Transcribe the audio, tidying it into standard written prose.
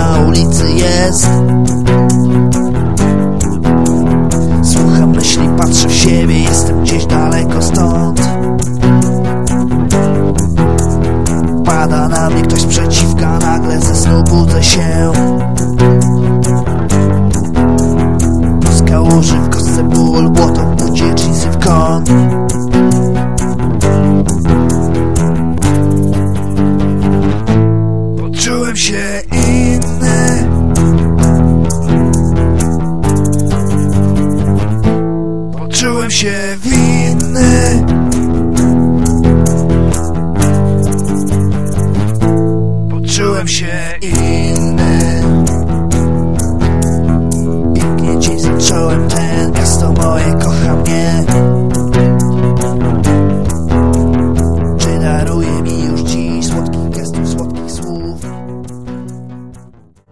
na ulicy jest. Słucham myśli, patrzę w siebie, jestem gdzieś daleko stąd. Pada na mnie ktoś sprzeciwka, nagle ze snu budzę się. Z kałuży w kostce ból, błoto w bucie, jeansy w kąt. Poczułem się inny. Poczułem się winny. Poczułem się